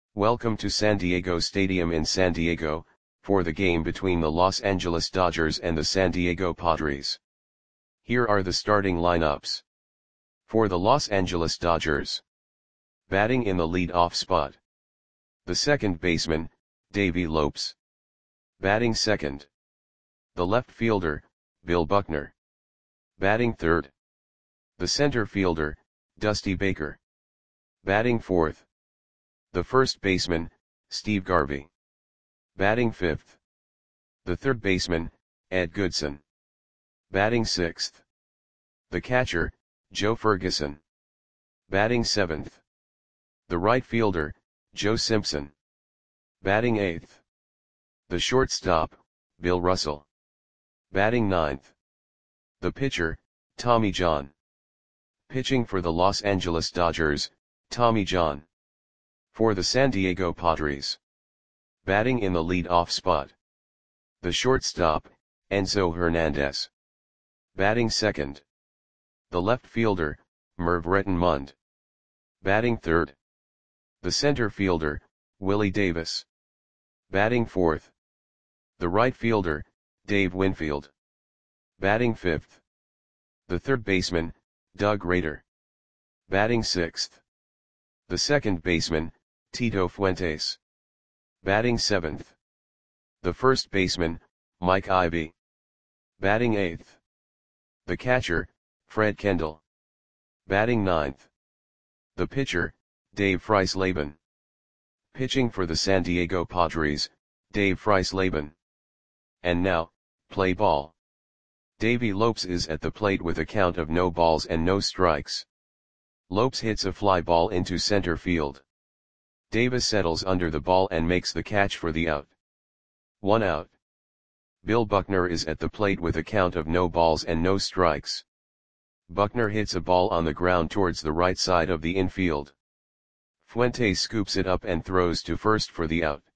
Welcome to San Diego Stadium in San Diego, for the game between the Los Angeles Dodgers and the San Diego Padres. Here are the starting lineups. For the Los Angeles Dodgers. Batting in the lead-off spot. The second baseman, Davey Lopes. Batting second. The left fielder, Bill Buckner. Batting third. The center fielder, Dusty Baker. Batting fourth. The first baseman, Steve Garvey. Batting fifth. The third baseman, Ed Goodson. Batting sixth. The catcher, Joe Ferguson. Batting seventh. The right fielder, Joe Simpson. Batting eighth. The shortstop, Bill Russell. Batting ninth. The pitcher, Tommy John. Pitching for the Los Angeles Dodgers, Tommy John. For the San Diego Padres. Batting in the lead-off spot. The shortstop, Enzo Hernandez. Batting second. The left fielder, Merv Rettenmund. Batting third. The center fielder, Willie Davis. Batting fourth. The right fielder, Dave Winfield. Batting fifth. The third baseman, Doug Rader. Batting sixth. The second baseman, Tito Fuentes. Batting seventh. The first baseman, Mike Ivey. Batting eighth. The catcher, Fred Kendall. Batting ninth. The pitcher, Dave Freisleben. Pitching for the San Diego Padres, Dave Freisleben. And now, play ball. Davey Lopes is at the plate with a count of no balls and no strikes. Lopes hits a fly ball into center field. Davis settles under the ball and makes the catch for the out. 1 out. Bill Buckner is at the plate with a count of no balls and no strikes. Buckner hits a ball on the ground towards the right side of the infield. Fuentes scoops it up and throws to first for the out.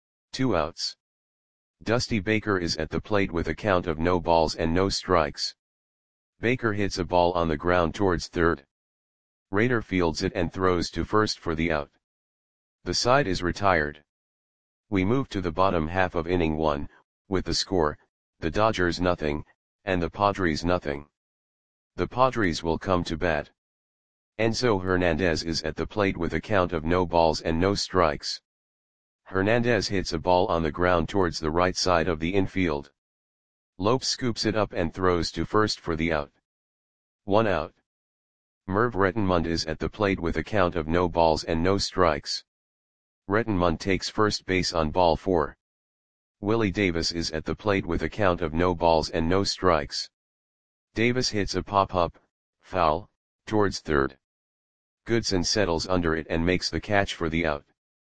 2 outs. Dusty Baker is at the plate with a count of no balls and no strikes. Baker hits a ball on the ground towards third. Rader fields it and throws to first for the out. The side is retired. We move to the bottom half of inning 1, with the score, the Dodgers nothing, and the Padres nothing. The Padres will come to bat. Enzo Hernandez is at the plate with a count of no balls and no strikes. Hernandez hits a ball on the ground towards the right side of the infield. Lopes scoops it up and throws to first for the out. 1 out. Merv Rettenmund is at the plate with a count of no balls and no strikes. Rettenmund takes first base on ball 4. Willie Davis is at the plate with a count of no balls and no strikes. Davis hits a pop-up, foul, towards third. Goodson settles under it and makes the catch for the out.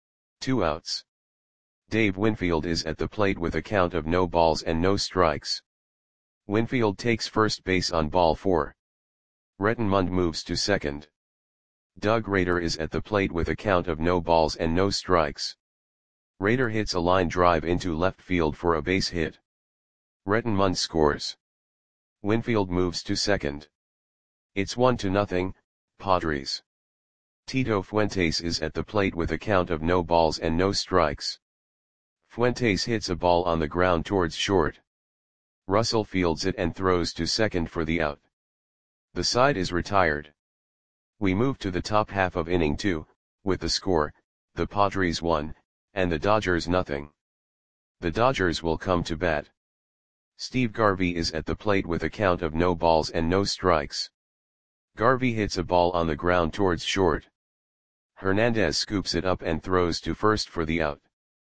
2 outs. Dave Winfield is at the plate with a count of no balls and no strikes. Winfield takes first base on ball 4. Rettenmund moves to second. Doug Rader is at the plate with a count of no balls and no strikes. Rader hits a line drive into left field for a base hit. Rettenmund scores. Winfield moves to second. It's 1-0, Padres. Tito Fuentes is at the plate with a count of no balls and no strikes. Fuentes hits a ball on the ground towards short. Russell fields it and throws to second for the out. The side is retired. We move to the top half of inning 2, with the score, the Padres 1, and the Dodgers nothing. The Dodgers will come to bat. Steve Garvey is at the plate with a count of no balls and no strikes. Garvey hits a ball on the ground towards short. Hernandez scoops it up and throws to first for the out.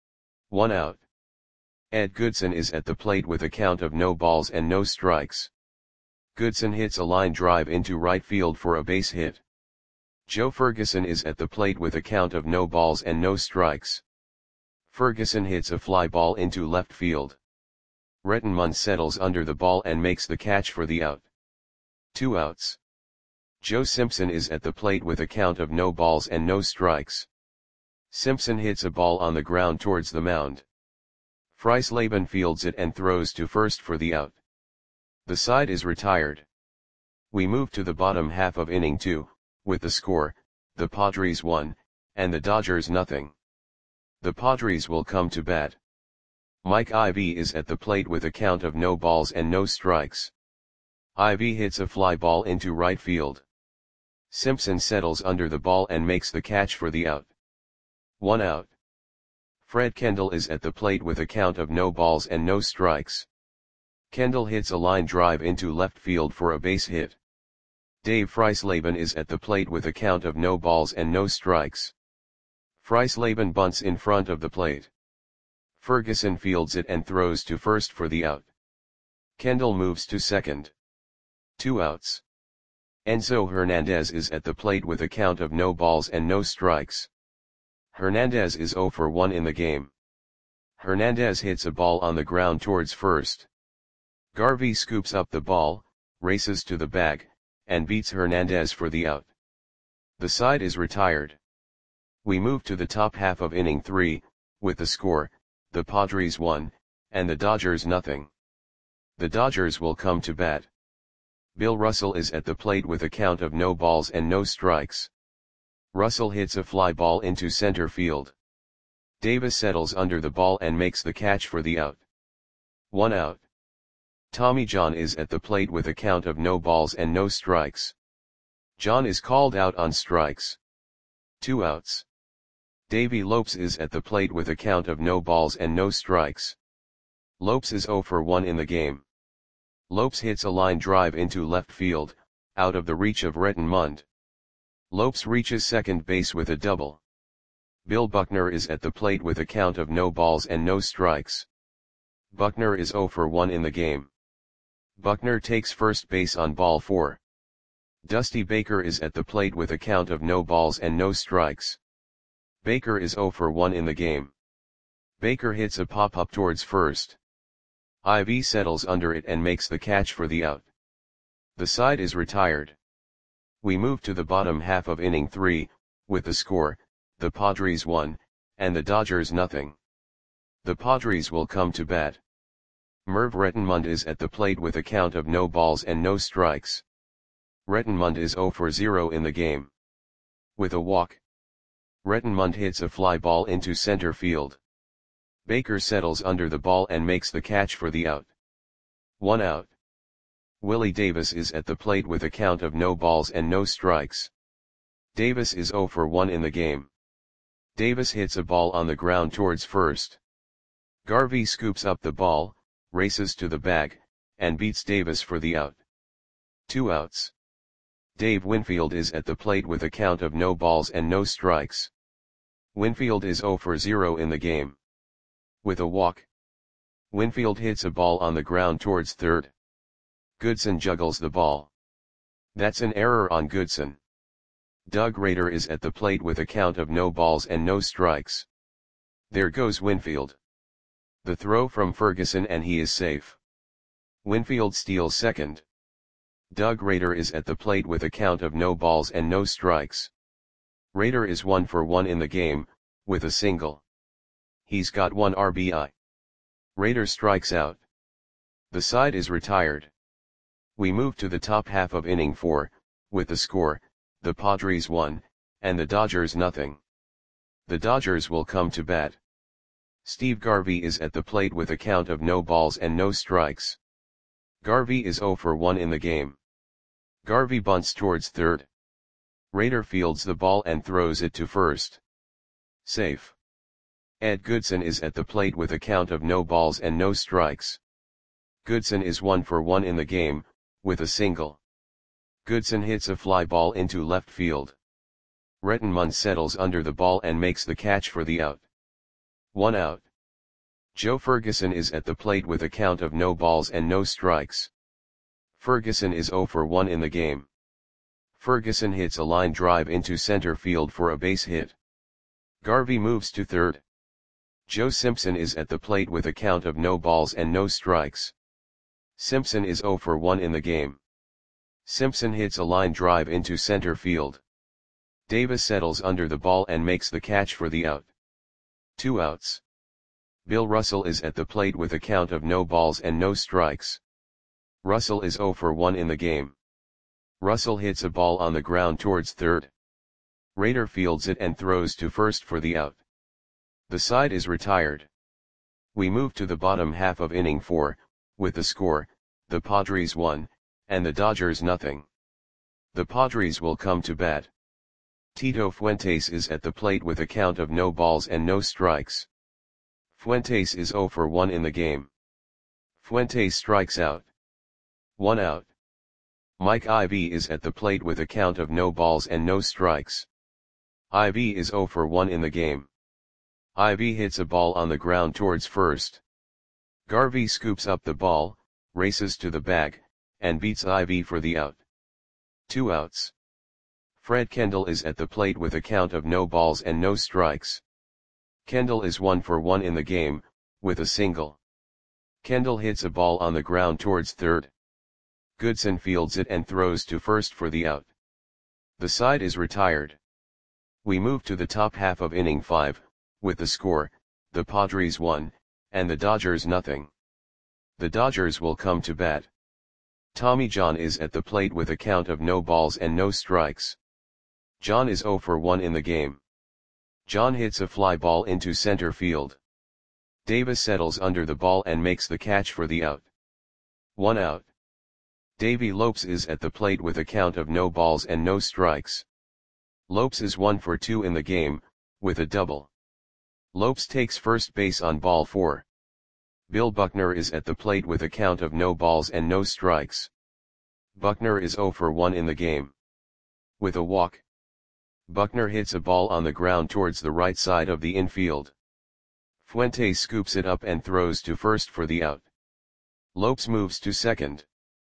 1 out. Ed Goodson is at the plate with a count of no balls and no strikes. Goodson hits a line drive into right field for a base hit. Joe Ferguson is at the plate with a count of no balls and no strikes. Ferguson hits a fly ball into left field. Rettenmund settles under the ball and makes the catch for the out. 2 outs. Joe Simpson is at the plate with a count of no balls and no strikes. Simpson hits a ball on the ground towards the mound. Freisleben fields it and throws to first for the out. The side is retired. We move to the bottom half of inning 2, with the score, the Padres 1, and the Dodgers nothing. The Padres will come to bat. Mike Ivy is at the plate with a count of no balls and no strikes. Ivy hits a fly ball into right field. Simpson settles under the ball and makes the catch for the out. 1 out. Fred Kendall is at the plate with a count of no balls and no strikes. Kendall hits a line drive into left field for a base hit. Dave Freisleben is at the plate with a count of no balls and no strikes. Freisleben bunts in front of the plate. Ferguson fields it and throws to first for the out. Kendall moves to second. 2 outs. Enzo Hernandez is at the plate with a count of no balls and no strikes. Hernandez is 0 for 1 in the game. Hernandez hits a ball on the ground towards first. Garvey scoops up the ball, races to the bag, and beats Hernandez for the out. The side is retired. We move to the top half of inning 3, with the score, the Padres 1, and the Dodgers nothing. The Dodgers will come to bat. Bill Russell is at the plate with a count of no balls and no strikes. Russell hits a fly ball into center field. Davis settles under the ball and makes the catch for the out. 1 out. Tommy John is at the plate with a count of no balls and no strikes. John is called out on strikes. 2 outs. Davey Lopes is at the plate with a count of no balls and no strikes. Lopes is 0 for 1 in the game. Lopes hits a line drive into left field, out of the reach of Rettenmund. Lopes reaches second base with a double. Bill Buckner is at the plate with a count of no balls and no strikes. Buckner is 0 for 1 in the game. Buckner takes first base on ball 4. Dusty Baker is at the plate with a count of no balls and no strikes. Baker is 0 for 1 in the game. Baker hits a pop-up towards first. Ivy settles under it and makes the catch for the out. The side is retired. We move to the bottom half of inning 3, with the score, the Padres 1, and the Dodgers nothing. The Padres will come to bat. Merv Rettenmund is at the plate with a count of no balls and no strikes. Rettenmund is 0 for 0 in the game. With a walk, Rettenmund hits a fly ball into center field. Baker settles under the ball and makes the catch for the out. 1 out. Willie Davis is at the plate with a count of no balls and no strikes. Davis is 0 for 1 in the game. Davis hits a ball on the ground towards first. Garvey scoops up the ball, races to the bag, and beats Davis for the out. 2 outs. Dave Winfield is at the plate with a count of no balls and no strikes. Winfield is 0 for 0 in the game. With a walk, Winfield hits a ball on the ground towards third. Goodson juggles the ball. That's an error on Goodson. Doug Rader is at the plate with a count of no balls and no strikes. There goes Winfield. The throw from Ferguson and he is safe. Winfield steals second. Doug Rader is at the plate with a count of no balls and no strikes. Rader is 1 for 1 in the game, with a single. He's got 1 RBI. Rader strikes out. The side is retired. We move to the top half of inning 4, with the score, the Padres 1, and the Dodgers nothing. The Dodgers will come to bat. Steve Garvey is at the plate with a count of no balls and no strikes. Garvey is 0 for 1 in the game. Garvey bunts towards third. Rader fields the ball and throws it to first. Safe. Ed Goodson is at the plate with a count of no balls and no strikes. Goodson is 1 for 1 in the game, with a single. Goodson hits a fly ball into left field. Rettenmund settles under the ball and makes the catch for the out. 1 out. Joe Ferguson is at the plate with a count of no balls and no strikes. Ferguson is 0 for 1 in the game. Ferguson hits a line drive into center field for a base hit. Garvey moves to third. Joe Simpson is at the plate with a count of no balls and no strikes. Simpson is 0 for 1 in the game. Simpson hits a line drive into center field. Davis settles under the ball and makes the catch for the out. 2 outs. Bill Russell is at the plate with a count of no balls and no strikes. Russell is 0 for 1 in the game. Russell hits a ball on the ground towards third. Rader fields it and throws to first for the out. The side is retired. We move to the bottom half of inning 4, with the score, the Padres 1, and the Dodgers nothing. The Padres will come to bat. Tito Fuentes is at the plate with a count of no balls and no strikes. Fuentes is 0 for 1 in the game. Fuentes strikes out. 1 out. Mike Ivy is at the plate with a count of no balls and no strikes. Ivy is 0 for 1 in the game. Ivy hits a ball on the ground towards first. Garvey scoops up the ball, races to the bag, and beats Ivy for the out. 2 outs. Fred Kendall is at the plate with a count of no balls and no strikes. Kendall is 1 for 1 in the game, with a single. Kendall hits a ball on the ground towards third. Goodson fields it and throws to first for the out. The side is retired. We move to the top half of inning 5, with the score, the Padres 1, and the Dodgers nothing. The Dodgers will come to bat. Tommy John is at the plate with a count of no balls and no strikes. John is 0 for 1 in the game. John hits a fly ball into center field. Davis settles under the ball and makes the catch for the out. 1 out. Davey Lopes is at the plate with a count of no balls and no strikes. Lopes is 1 for 2 in the game, with a double. Lopes takes first base on ball 4. Bill Buckner is at the plate with a count of no balls and no strikes. Buckner is 0 for 1 in the game. With a walk. Buckner hits a ball on the ground towards the right side of the infield. Fuentes scoops it up and throws to first for the out. Lopes moves to second.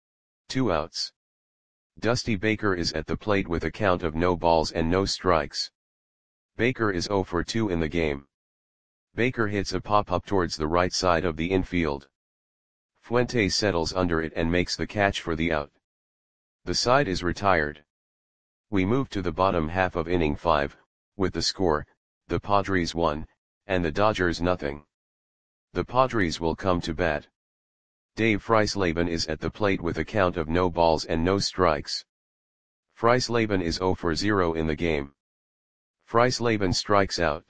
2 outs. Dusty Baker is at the plate with a count of no balls and no strikes. Baker is 0 for 2 in the game. Baker hits a pop-up towards the right side of the infield. Fuentes settles under it and makes the catch for the out. The side is retired. We move to the bottom half of inning 5, with the score, the Padres 1, and the Dodgers nothing. The Padres will come to bat. Dave Freisleben is at the plate with a count of no balls and no strikes. Freisleben is 0 for 0 in the game. Freisleben strikes out.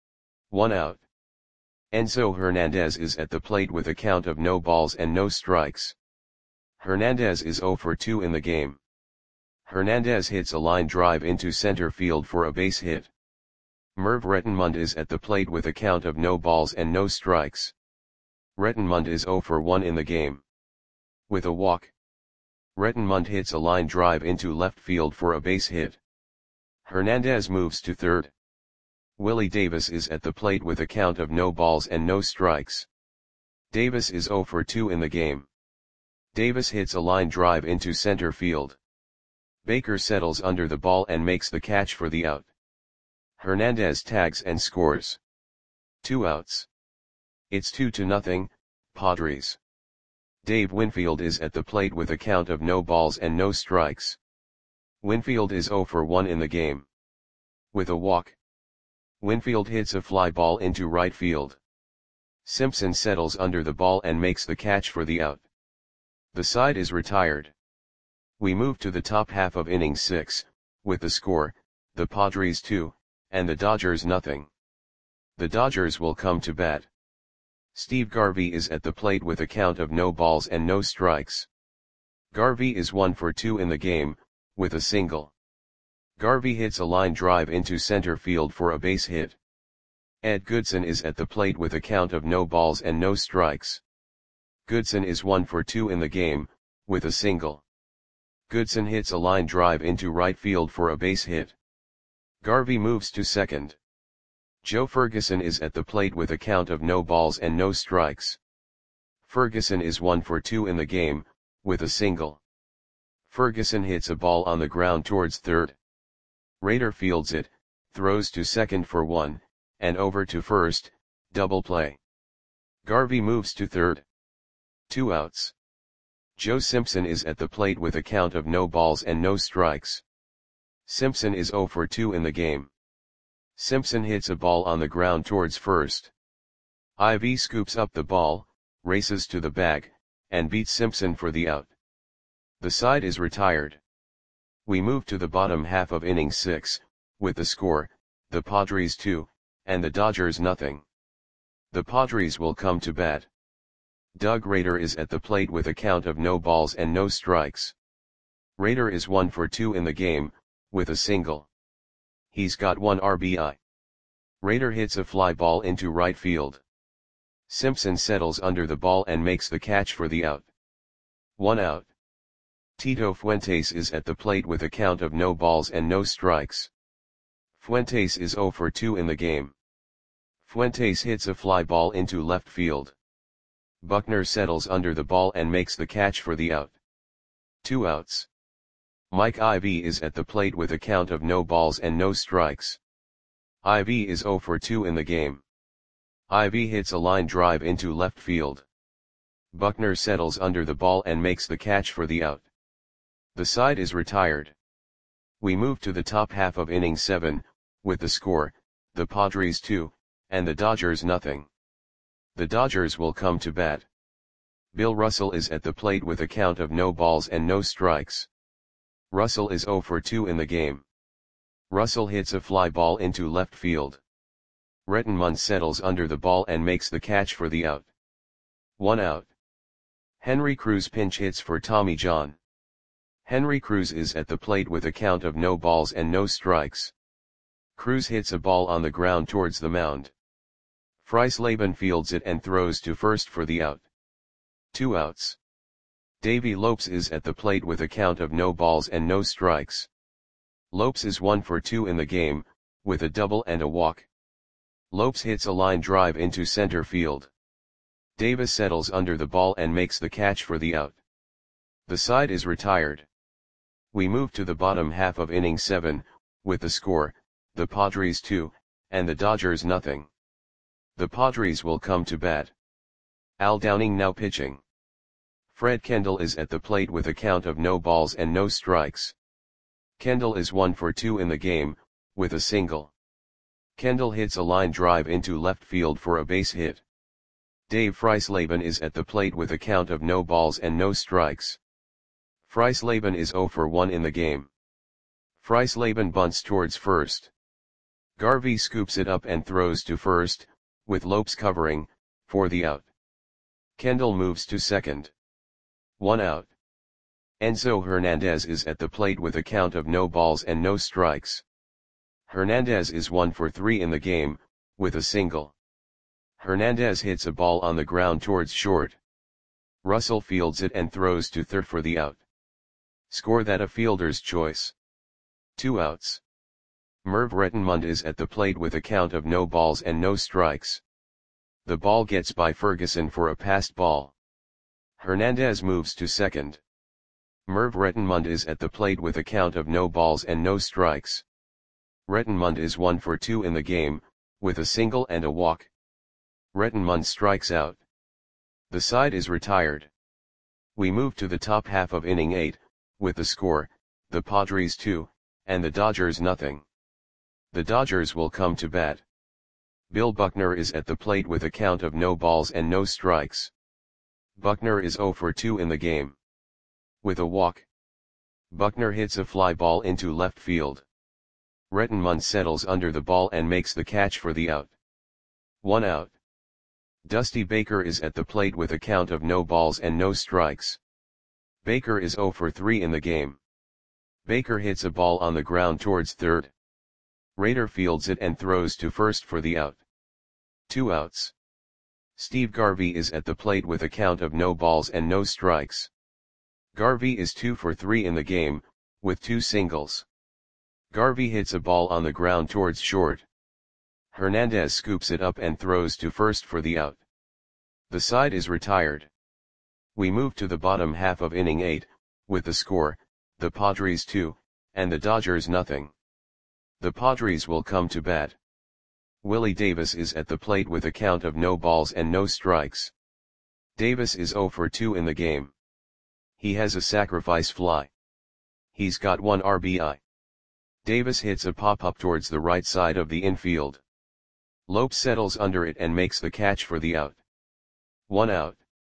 1 out. Enzo Hernandez is at the plate with a count of no balls and no strikes. Hernandez is 0 for 2 in the game. Hernandez hits a line drive into center field for a base hit. Merv Rettenmund is at the plate with a count of no balls and no strikes. Rettenmund is 0 for 1 in the game. With a walk. Rettenmund hits a line drive into left field for a base hit. Hernandez moves to third. Willie Davis is at the plate with a count of no balls and no strikes. Davis is 0 for 2 in the game. Davis hits a line drive into center field. Baker settles under the ball and makes the catch for the out. Hernandez tags and scores. 2 outs. It's 2-0, Padres. Dave Winfield is at the plate with a count of no balls and no strikes. Winfield is 0 for 1 in the game. With a walk. Winfield hits a fly ball into right field. Simpson settles under the ball and makes the catch for the out. The side is retired. We move to the top half of inning 6, with the score, the Padres 2, and the Dodgers nothing. The Dodgers will come to bat. Steve Garvey is at the plate with a count of no balls and no strikes. Garvey is 1 for 2 in the game, with a single. Garvey hits a line drive into center field for a base hit. Ed Goodson is at the plate with a count of no balls and no strikes. Goodson is 1 for 2 in the game, with a single. Goodson hits a line drive into right field for a base hit. Garvey moves to second. Joe Ferguson is at the plate with a count of no balls and no strikes. Ferguson is 1 for 2 in the game, with a single. Ferguson hits a ball on the ground towards third. Rader fields it, throws to second for 1, and over to first, double play. Garvey moves to third. 2 outs. Joe Simpson is at the plate with a count of no balls and no strikes. Simpson is 0 for 2 in the game. Simpson hits a ball on the ground towards first. Ivy scoops up the ball, races to the bag, and beats Simpson for the out. The side is retired. We move to the bottom half of inning 6, with the score, the Padres 2, and the Dodgers nothing. The Padres will come to bat. Doug Rader is at the plate with a count of no balls and no strikes. Rader is 1 for 2 in the game, with a single. He's got 1 RBI. Rader hits a fly ball into right field. Simpson settles under the ball and makes the catch for the out. 1 out. Tito Fuentes is at the plate with a count of no balls and no strikes. Fuentes is 0 for 2 in the game. Fuentes hits a fly ball into left field. Buckner settles under the ball and makes the catch for the out. 2 outs. Mike Ivy is at the plate with a count of no balls and no strikes. Ivy is 0 for 2 in the game. Ivy hits a line drive into left field. Buckner settles under the ball and makes the catch for the out. The side is retired. We move to the top half of inning 7, with the score, the Padres 2, and the Dodgers nothing. The Dodgers will come to bat. Bill Russell is at the plate with a count of no balls and no strikes. Russell is 0 for 2 in the game. Russell hits a fly ball into left field. Rettenmund settles under the ball and makes the catch for the out. 1 out. Henry Cruz pinch hits for Tommy John. Henry Cruz is at the plate with a count of no balls and no strikes. Cruz hits a ball on the ground towards the mound. Freisleben fields it and throws to first for the out. 2 outs. Davey Lopes is at the plate with a count of no balls and no strikes. Lopes is 1 for 2 in the game, with a double and a walk. Lopes hits a line drive into center field. Davis settles under the ball and makes the catch for the out. The side is retired. We move to the bottom half of inning 7, with the score, the Padres 2, and the Dodgers nothing. The Padres will come to bat. Al Downing now pitching. Fred Kendall is at the plate with a count of no balls and no strikes. Kendall is 1 for 2 in the game, with a single. Kendall hits a line drive into left field for a base hit. Dave Freisleben is at the plate with a count of no balls and no strikes. Freisleben is 0 for 1 in the game. Freisleben bunts towards first. Garvey scoops it up and throws to first, with Lopes covering, for the out. Kendall moves to second. 1 out. Enzo Hernandez is at the plate with a count of no balls and no strikes. Hernandez is 1 for 3 in the game, with a single. Hernandez hits a ball on the ground towards short. Russell fields it and throws to third for the out. Score that a fielder's choice. 2 outs. Merv Rettenmund is at the plate with a count of no balls and no strikes. The ball gets by Ferguson for a passed ball. Hernandez moves to second. Merv Rettenmund is at the plate with a count of no balls and no strikes. Rettenmund is 1 for 2 in the game, with a single and a walk. Rettenmund strikes out. The side is retired. We move to the top half of inning 8, with the score, the Padres 2, and the Dodgers nothing. The Dodgers will come to bat. Bill Buckner is at the plate with a count of no balls and no strikes. Buckner is 0 for 2 in the game. With a walk. Buckner hits a fly ball into left field. Rettenmund settles under the ball and makes the catch for the out. 1 out. Dusty Baker is at the plate with a count of no balls and no strikes. Baker is 0 for 3 in the game. Baker hits a ball on the ground towards third. Rader fields it and throws to first for the out. 2 outs. Steve Garvey is at the plate with a count of no balls and no strikes. Garvey is 2 for 3 in the game, with 2 singles. Garvey hits a ball on the ground towards short. Hernandez scoops it up and throws to first for the out. The side is retired. We move to the bottom half of inning 8, with the score, the Padres 2, and the Dodgers nothing. The Padres will come to bat. Willie Davis is at the plate with a count of no balls and no strikes. Davis is 0 for 2 in the game. He has a sacrifice fly. He's got 1 RBI. Davis hits a pop-up towards the right side of the infield. Lopes settles under it and makes the catch for the out. 1 out.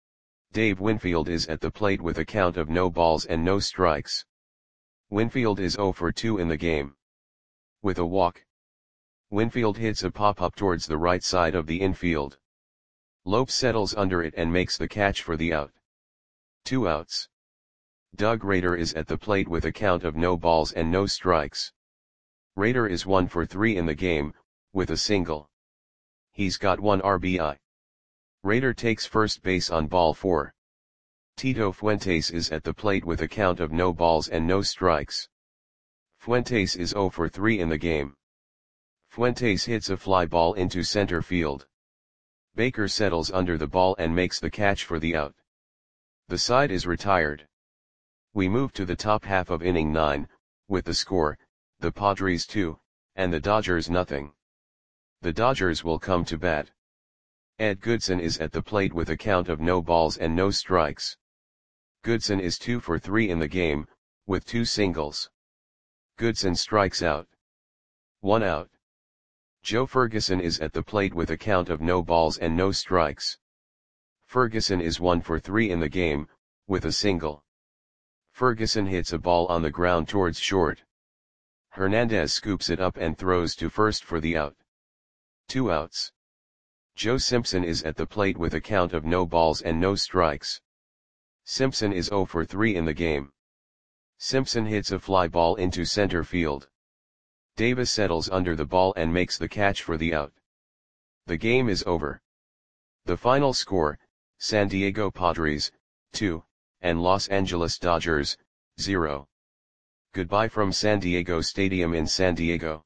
Dave Winfield is at the plate with a count of no balls and no strikes. Winfield is 0 for 2 in the game. With a walk. Winfield hits a pop-up towards the right side of the infield. Lopes settles under it and makes the catch for the out. 2 outs. Doug Rader is at the plate with a count of no balls and no strikes. Rader is 1 for 3 in the game, with a single. He's got 1 RBI. Rader takes first base on ball 4. Tito Fuentes is at the plate with a count of no balls and no strikes. Fuentes is 0 for 3 in the game. Fuentes hits a fly ball into center field. Baker settles under the ball and makes the catch for the out. The side is retired. We move to the top half of inning 9, with the score, the Padres 2, and the Dodgers nothing. The Dodgers will come to bat. Ed Goodson is at the plate with a count of no balls and no strikes. Goodson is 2 for 3 in the game, with 2 singles. Goodson strikes out. 1 out. Joe Ferguson is at the plate with a count of no balls and no strikes. Ferguson is 1 for 3 in the game, with a single. Ferguson hits a ball on the ground towards short. Hernandez scoops it up and throws to first for the out. 2 outs. Joe Simpson is at the plate with a count of no balls and no strikes. Simpson is 0 for 3 in the game. Simpson hits a fly ball into center field. Davis settles under the ball and makes the catch for the out. The game is over. The final score, San Diego Padres, 2, and Los Angeles Dodgers, 0. Goodbye from San Diego Stadium in San Diego.